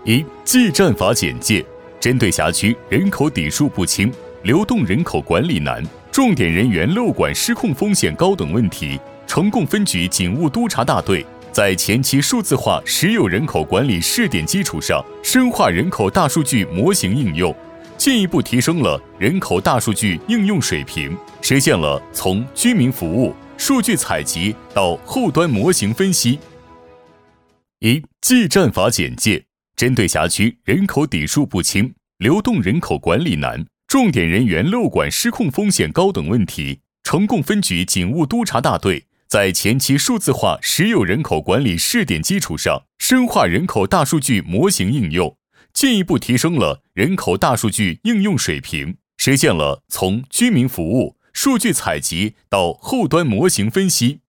一、技战法简介。针对辖区人口底数不清、流动人口管理难、重点人员漏管失控风险高等问题，成贡分局警务督察大队在前期数字化实有人口管理试点基础上，深化人口大数据模型应用，进一步提升了人口大数据应用水平，实现了从居民服务、数据采集到后端模型分析。一、技战法简介。针对辖区人口底数不清、流动人口管理难、重点人员漏管失控风险高等问题，成贡分局警务督察大队在前期数字化实有人口管理试点基础上，深化人口大数据模型应用，进一步提升了人口大数据应用水平，实现了从居民服务、数据采集到后端模型分析。